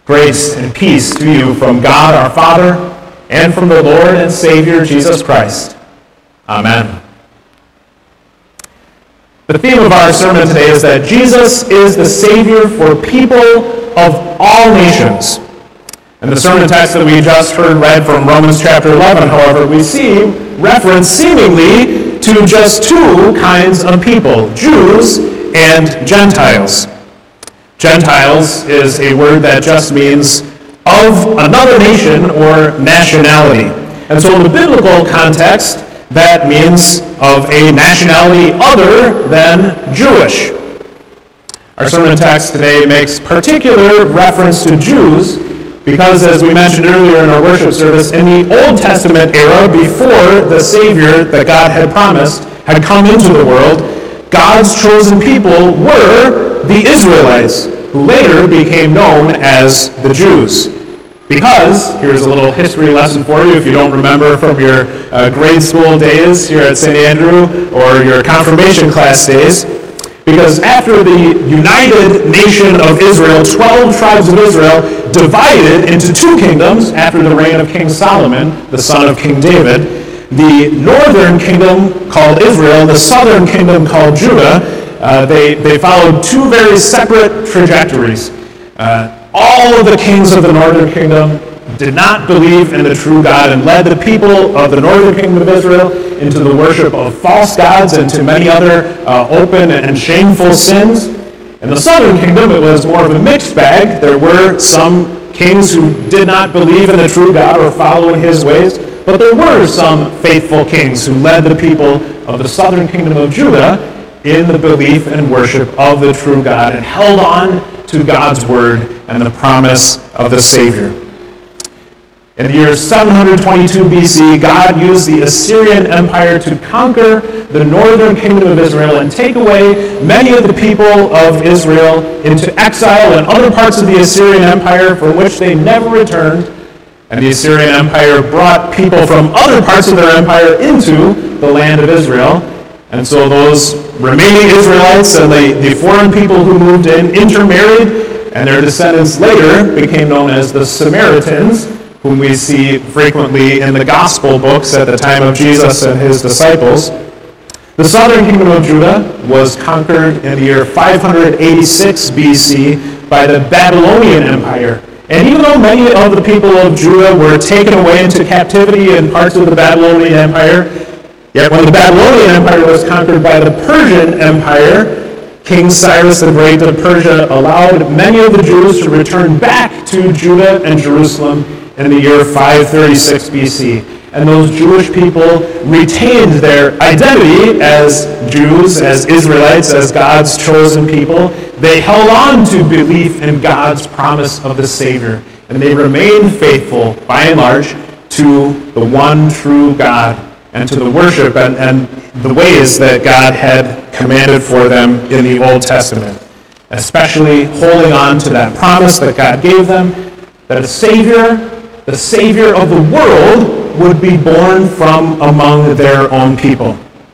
Grace and peace to you from God our Father and from the Lord and Savior Jesus Christ. Amen. The theme of our sermon today is that Jesus is the Savior for people of all nations. And the sermon text that we just heard read from Romans chapter 11, however, we see reference seemingly to just two kinds of people, Jews and Gentiles. Gentiles is a word that just means of another nation or nationality. And so in the biblical context, that means of a nationality other than Jewish. Our sermon text today makes particular reference to Jews because, as we mentioned earlier in our worship service, in the Old Testament era, before the Savior that God had promised had come into the world, God's chosen people were the Israelites, who later became known as the Jews. Because, here's a little history lesson for you if you don't remember from your grade school days here at St. Andrew or your confirmation class days, because after the united nation of Israel, 12 tribes of Israel divided into two kingdoms after the reign of King Solomon, the son of King David, the northern kingdom called Israel, the southern kingdom called Judah, they followed two very separate trajectories. All of the kings of the northern kingdom did not believe in the true God and led the people of the northern kingdom of Israel into the worship of false gods and to many other open and shameful sins. In the southern kingdom, it was more of a mixed bag. There were some kings who did not believe in the true God or follow in his ways, but there were some faithful kings who led the people of the southern kingdom of Judah in the belief and worship of the true God and held on to God's word and the promise of the Savior. In the year 722 BC, God used the Assyrian Empire to conquer the northern kingdom of Israel and take away many of the people of Israel into exile in other parts of the Assyrian Empire from which they never returned. And the Assyrian Empire brought people from other parts of their empire into the land of Israel. And so those remaining Israelites and the foreign people who moved in intermarried, and their descendants later became known as the Samaritans, whom we see frequently in the gospel books at the time of Jesus and his disciples. The southern kingdom of Judah was conquered in the year 586 BC by the Babylonian Empire. And even though many of the people of Judah were taken away into captivity in parts of the Babylonian Empire, yet when the Babylonian Empire was conquered by the Persian Empire, King Cyrus the Great of Persia allowed many of the Jews to return back to Judah and Jerusalem in the year 536 BC. And those Jewish people retained their identity as Jews, as Israelites, as God's chosen people. They held on to belief in God's promise of the Savior. And they remained faithful, by and large, to the one true God and to the worship and the ways that God had commanded for them in the Old Testament, especially holding on to that promise that God gave them, that the Savior of the world would be born from among their own people.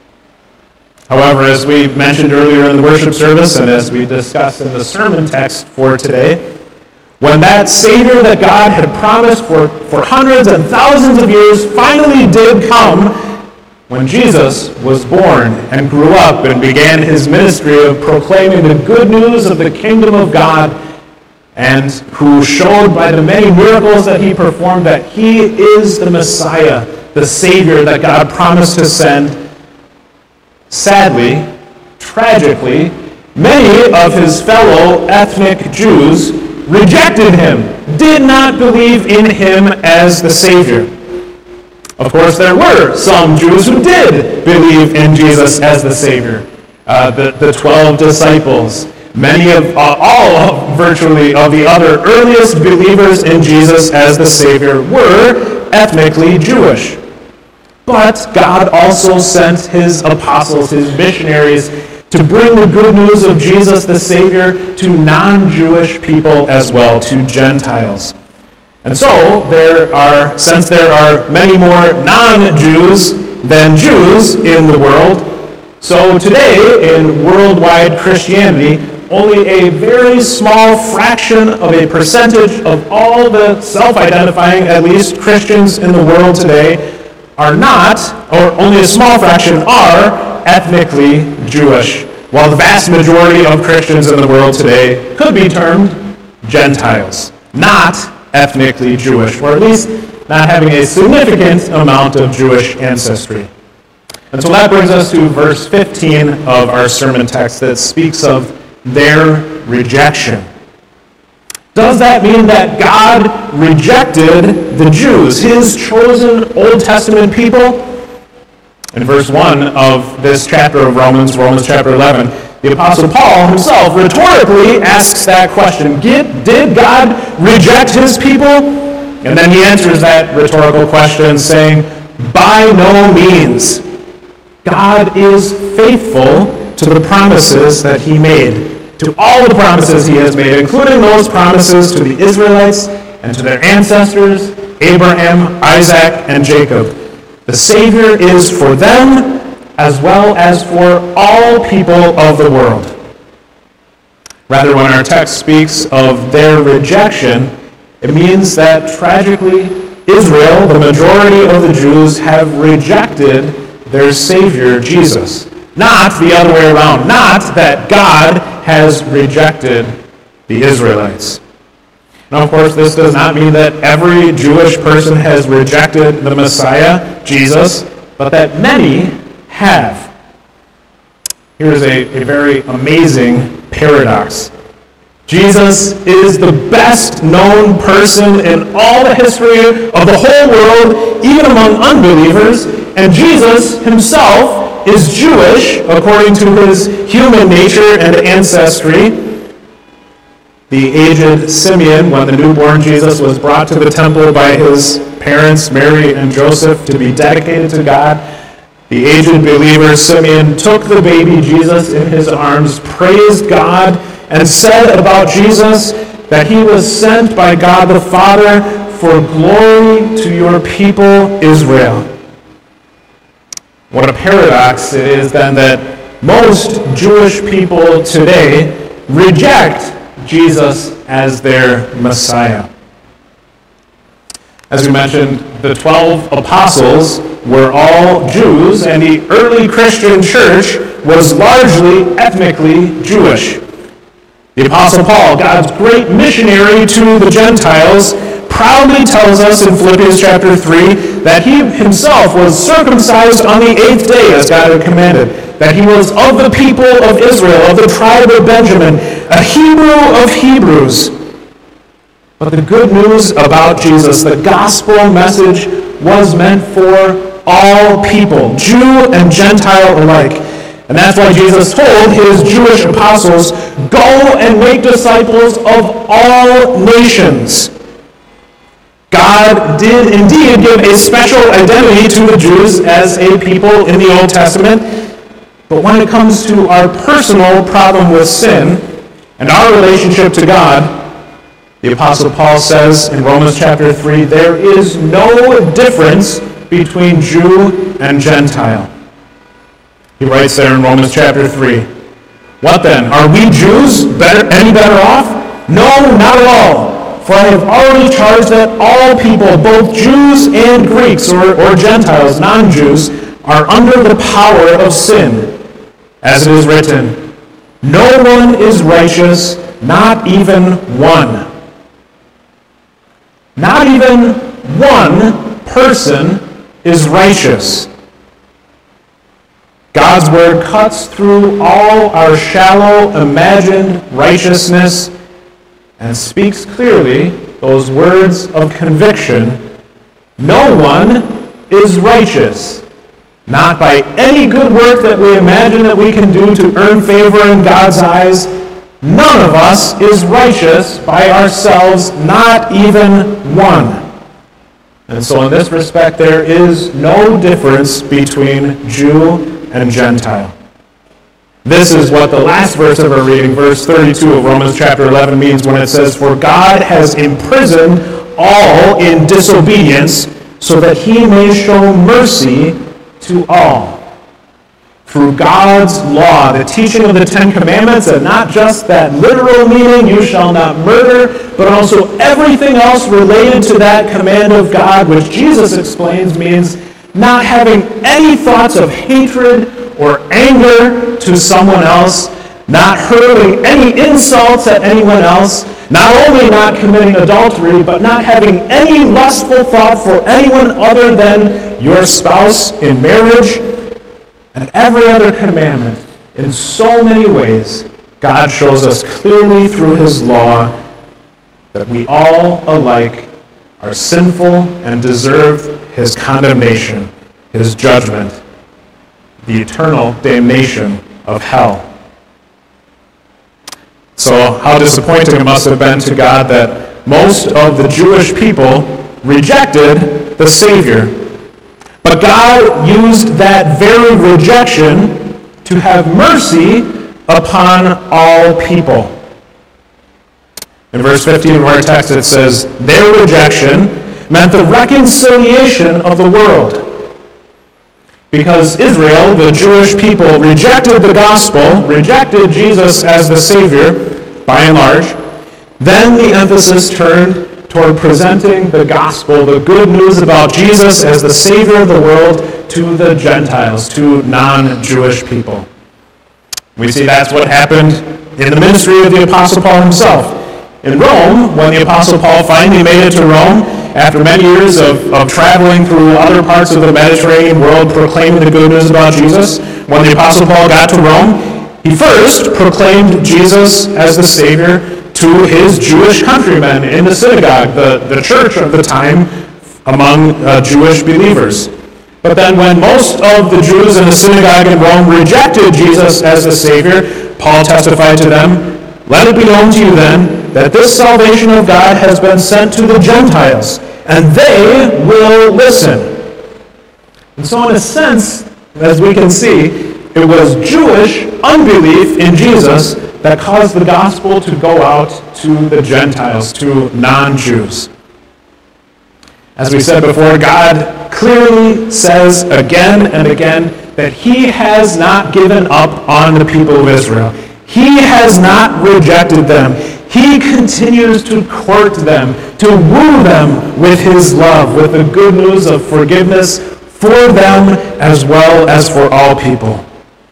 However, as we mentioned earlier in the worship service and as we discussed in the sermon text for today, when that Savior that God had promised for hundreds and thousands of years finally did come, when Jesus was born and grew up and began his ministry of proclaiming the good news of the kingdom of God, and who showed by the many miracles that he performed that he is the Messiah, the Savior that God promised to send, sadly, tragically, many of his fellow ethnic Jews rejected him, did not believe in him as the Savior. Of course, there were some Jews who did believe in Jesus as the Savior. The 12 disciples, many of virtually of the other earliest believers in Jesus as the Savior were ethnically Jewish. But God also sent his apostles, his missionaries, to bring the good news of Jesus the Savior to non-Jewish people as well, to Gentiles. And so, since there are many more non-Jews than Jews in the world, so today in worldwide Christianity, only a very small fraction of a percentage of all the self-identifying, at least Christians in the world today, are not, or only a small fraction are, ethnically Jewish, while the vast majority of Christians in the world today could be termed Gentiles, not ethnically Jewish, or at least not having a significant amount of Jewish ancestry. And so that brings us to verse 15 of our sermon text that speaks of their rejection. Does that mean that God rejected the Jews, his chosen Old Testament people? In verse 1 of this chapter of Romans chapter 11, the Apostle Paul himself rhetorically asks that question. Did God reject his people? And then he answers that rhetorical question saying, by no means. God is faithful to the promises that he made, to all the promises he has made, including those promises to the Israelites and to their ancestors, Abraham, Isaac, and Jacob. The Savior is for them as well as for all people of the world. Rather, when our text speaks of their rejection, it means that tragically, Israel, the majority of the Jews, have rejected their Savior, Jesus. Not the other way around. Not that God has rejected the Israelites. Now, of course, this does not mean that every Jewish person has rejected the Messiah, Jesus, but that many have. Here's a very amazing paradox. Jesus is the best known person in all the history of the whole world, even among unbelievers, and Jesus himself is Jewish according to his human nature and ancestry. The aged Simeon, when the newborn Jesus was brought to the temple by his parents, Mary and Joseph, to be dedicated to God, the aged believer Simeon took the baby Jesus in his arms, praised God, and said about Jesus that he was sent by God the Father for glory to your people Israel. What a paradox it is then that most Jewish people today reject Jesus as their Messiah. As we mentioned, the 12 apostles were all Jews, and the early Christian church was largely ethnically Jewish. The Apostle Paul, God's great missionary to the Gentiles, proudly tells us in Philippians chapter 3 that he himself was circumcised on the 8th day as God had commanded, that he was of the people of Israel, of the tribe of Benjamin, a Hebrew of Hebrews. But the good news about Jesus, the gospel message, was meant for all people, Jew and Gentile alike. And that's why Jesus told his Jewish apostles, go and make disciples of all nations. God did indeed give a special identity to the Jews as a people in the Old Testament. But when it comes to our personal problem with sin and our relationship to God, the Apostle Paul says in Romans chapter 3, there is no difference between Jew and Gentile. He writes there in Romans chapter 3, what then? Are we Jews any better off? No, not at all. For I have already charged that all people, both Jews and Greeks or Gentiles, non-Jews, are under the power of sin. As it is written, no one is righteous, not even one. Not even one person is righteous. God's word cuts through all our shallow, imagined righteousness and speaks clearly those words of conviction. No one is righteous, not by any good work that we imagine that we can do to earn favor in God's eyes. None of us is righteous by ourselves, not even one. And so in this respect, there is no difference between Jew and Gentile. This is what the last verse of our reading, verse 32 of Romans chapter 11, means when it says, for God has imprisoned all in disobedience, so that he may show mercy to all. through God's law, the teaching of the Ten Commandments, and not just that literal meaning, you shall not murder, but also everything else related to that command of God, which Jesus explains means not having any thoughts of hatred or anger to someone else, not hurling any insults at anyone else, not only not committing adultery, but not having any lustful thought for anyone other than your spouse in marriage, and every other commandment. In so many ways, God shows us clearly through his law that we all alike are sinful and deserve his condemnation, his judgment, the eternal damnation of hell. So how disappointing it must have been to God that most of the Jewish people rejected the Savior. But God used that very rejection to have mercy upon all people. In verse 15 of our text it says, their rejection meant the reconciliation of the world. Because Israel, the Jewish people, rejected the gospel, rejected Jesus as the Savior, by and large, then the emphasis turned toward presenting the gospel, the good news about Jesus as the Savior of the world, to the Gentiles, to non-Jewish people. We see that's what happened in the ministry of the Apostle Paul himself. In Rome, when the Apostle Paul finally made it to Rome, after many years of traveling through other parts of the Mediterranean world proclaiming the good news about Jesus, when the Apostle Paul got to Rome, he first proclaimed Jesus as the Savior to his Jewish countrymen in the synagogue, the church of the time among Jewish believers. But then when most of the Jews in the synagogue in Rome rejected Jesus as the Savior, Paul testified to them, let it be known to you then that this salvation of God has been sent to the Gentiles, and they will listen. And so in a sense, as we can see, it was Jewish unbelief in Jesus that caused the gospel to go out to the Gentiles, to non-Jews. As we said before, God clearly says again and again that he has not given up on the people of Israel. He has not rejected them. He continues to court them, to woo them with his love, with the good news of forgiveness for them as well as for all people.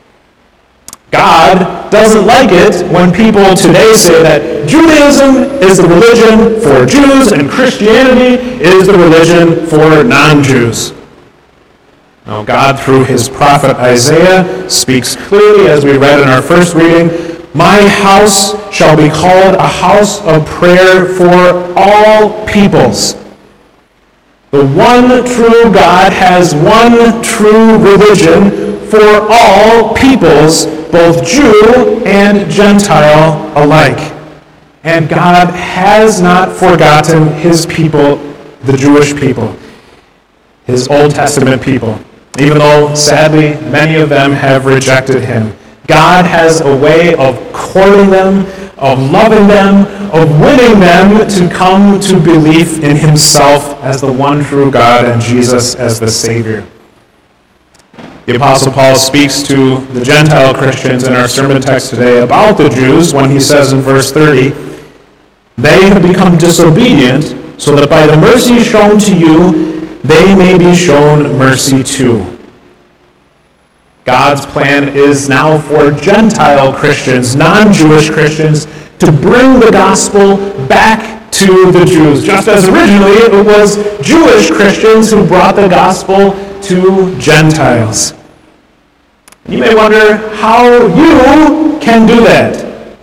God doesn't like it when people today say that Judaism is the religion for Jews and Christianity is the religion for non-Jews. Now, God, through his prophet Isaiah, speaks clearly, as we read in our first reading, my house shall be called a house of prayer for all peoples. The one true God has one true religion for all peoples, both Jew and Gentile alike. And God has not forgotten his people, the Jewish people, his Old Testament people, even though, sadly, many of them have rejected him. God has a way of courting them, of loving them, of winning them to come to belief in himself as the one true God and Jesus as the Savior. The Apostle Paul speaks to the Gentile Christians in our sermon text today about the Jews when he says in verse 30, they have become disobedient so that by the mercy shown to you, they may be shown mercy too. God's plan is now for Gentile Christians, non-Jewish Christians, to bring the gospel back to the Jews. Just as originally it was Jewish Christians who brought the gospel to Gentiles. You may wonder how you can do that.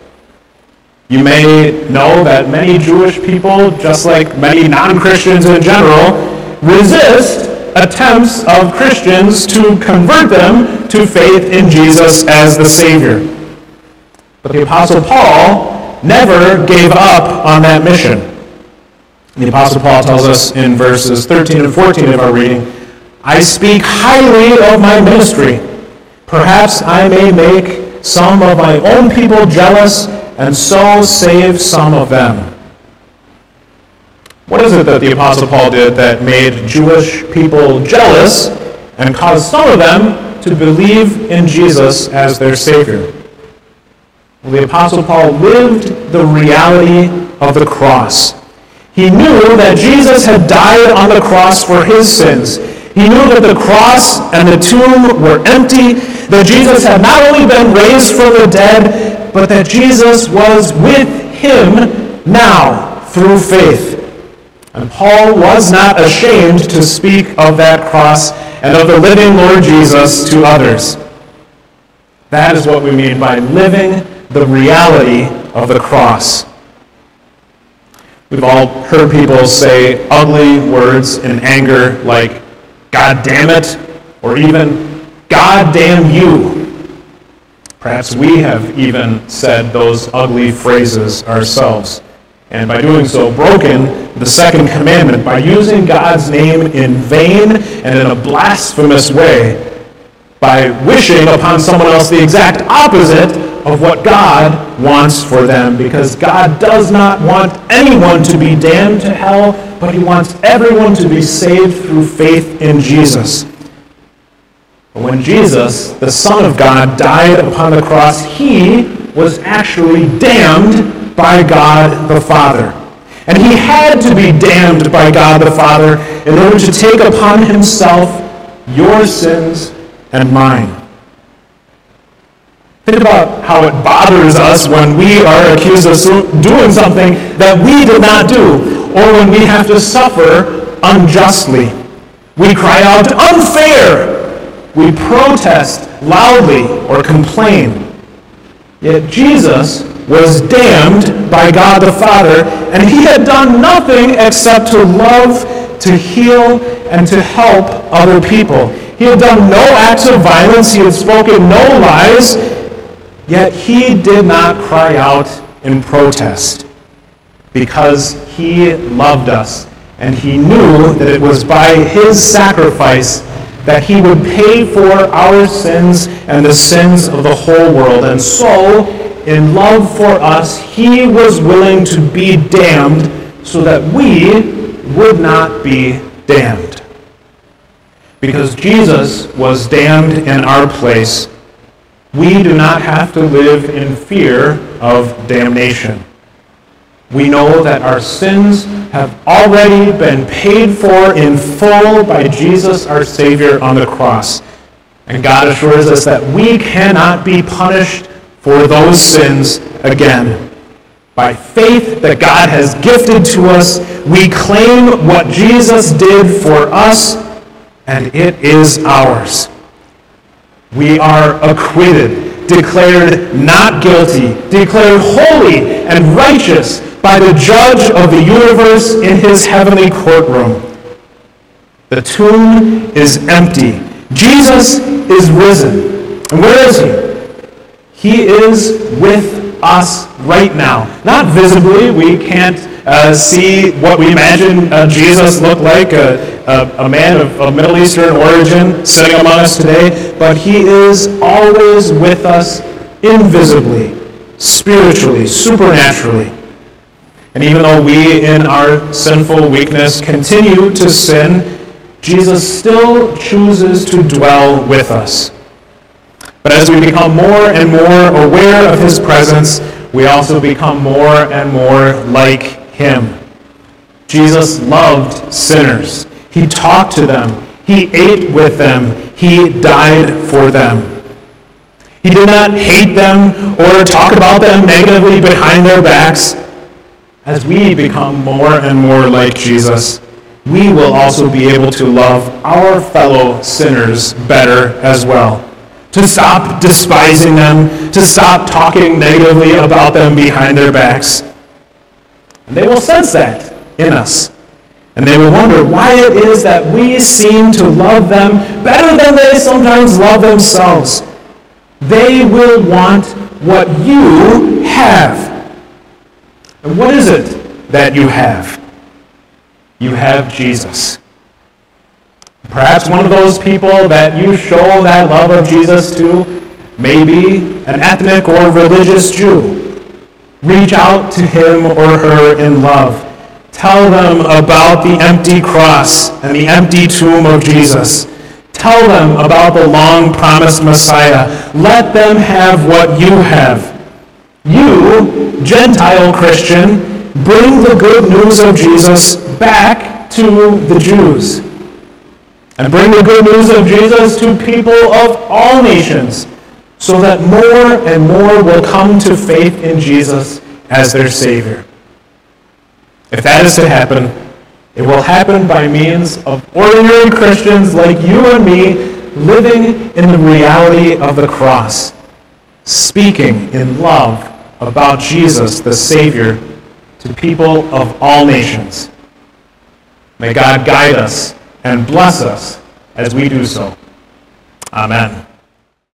You may know that many Jewish people, just like many non-Christians in general, resist attempts of Christians to convert them to faith in Jesus as the Savior. But the Apostle Paul never gave up on that mission. The Apostle Paul tells us in verses 13 and 14 of our reading, I speak highly of my ministry. Perhaps I may make some of my own people jealous and so save some of them. What is it that the Apostle Paul did that made Jewish people jealous and caused some of them to believe in Jesus as their Savior. Well, the Apostle Paul lived the reality of the cross. He knew that Jesus had died on the cross for his sins. He knew that the cross and the tomb were empty, that Jesus had not only been raised from the dead, but that Jesus was with him now through faith. And Paul was not ashamed to speak of that cross and of the living Lord Jesus to others. That is what we mean by living the reality of the cross. We've all heard people say ugly words in anger like, "God damn it," or even, "God damn you." Perhaps we have even said those ugly phrases ourselves, and by doing so, broken the second commandment by using God's name in vain and in a blasphemous way, by wishing upon someone else the exact opposite of what God wants for them, because God does not want anyone to be damned to hell, but he wants everyone to be saved through faith in Jesus. But when Jesus, the Son of God, died upon the cross, he was actually damned by God the Father. And he had to be damned by God the Father in order to take upon himself your sins and mine. Think about how it bothers us when we are accused of doing something that we did not do, or when we have to suffer unjustly. We cry out, "Unfair!" We protest loudly or complain. Yet Jesus was damned by God the Father, and he had done nothing except to love, to heal, and to help other people. He had done no acts of violence. He had spoken no lies. Yet he did not cry out in protest because he loved us, and he knew that it was by his sacrifice that he would pay for our sins and the sins of the whole world. And so, in love for us, he was willing to be damned so that we would not be damned. Because Jesus was damned in our place, we do not have to live in fear of damnation. We know that our sins have already been paid for in full by Jesus, our Savior, on the cross. And God assures us that we cannot be punished for those sins again. By faith that God has gifted to us, we claim what Jesus did for us, and it is ours. We are acquitted, declared not guilty, declared holy and righteous by the judge of the universe in his heavenly courtroom. The tomb is empty. Jesus is risen. And where is he? He is with us right now. Not visibly. We can't see what we imagine Jesus looked like, a man of Middle Eastern origin sitting among us today, but he is always with us invisibly, spiritually, supernaturally. And even though we, in our sinful weakness, continue to sin, Jesus still chooses to dwell with us. But as we become more and more aware of his presence, we also become more and more like him. Jesus loved sinners. He talked to them. He ate with them. He died for them. He did not hate them or talk about them negatively behind their backs. As we become more and more like Jesus, we will also be able to love our fellow sinners better as well. To stop despising them, to stop talking negatively about them behind their backs. And they will sense that in us. And they will wonder why it is that we seem to love them better than they sometimes love themselves. They will want what you have. And what is it that you have? You have Jesus. Perhaps one of those people that you show that love of Jesus to may be an ethnic or religious Jew. Reach out to him or her in love. Tell them about the empty cross and the empty tomb of Jesus. Tell them about the long-promised Messiah. Let them have what you have. You, Gentile Christian, bring the good news of Jesus back to the Jews. And bring the good news of Jesus to people of all nations, so that more and more will come to faith in Jesus as their Savior. If that is to happen, it will happen by means of ordinary Christians like you and me living in the reality of the cross, speaking in love about Jesus, the Savior, to people of all nations. May God guide us and bless us as we do so. Amen.